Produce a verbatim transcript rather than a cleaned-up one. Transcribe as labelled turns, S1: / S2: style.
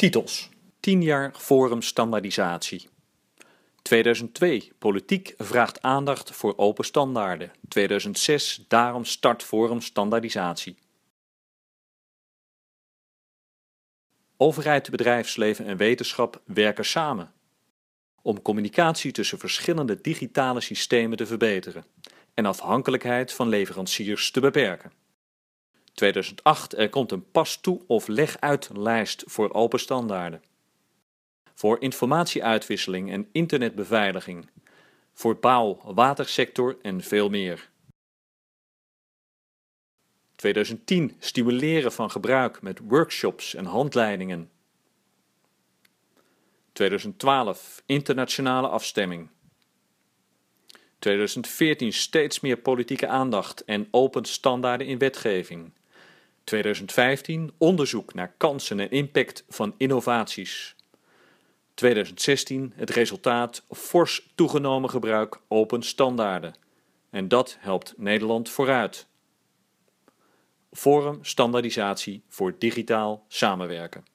S1: Titels: tien jaar Forum Standaardisatie. tweeduizend twee Politiek vraagt aandacht voor open standaarden. tweeduizend zes Daarom start Forum Standaardisatie. Overheid, bedrijfsleven en wetenschap werken samen om communicatie tussen verschillende digitale systemen te verbeteren en afhankelijkheid van leveranciers te beperken. tweeduizend acht Er komt een pas toe of leg uit lijst voor open standaarden. Voor informatieuitwisseling en internetbeveiliging, voor bouw, watersector en veel meer. tweeduizend tien Stimuleren van gebruik met workshops en handleidingen. tweeduizend twaalf Internationale afstemming. tweeduizend veertien Steeds meer politieke aandacht en open standaarden in wetgeving. tweeduizend vijftien Onderzoek naar kansen en impact van innovaties. tweeduizend zestien Het resultaat fors toegenomen gebruik open standaarden. En dat helpt Nederland vooruit. Forum Standaardisatie voor digitaal samenwerken.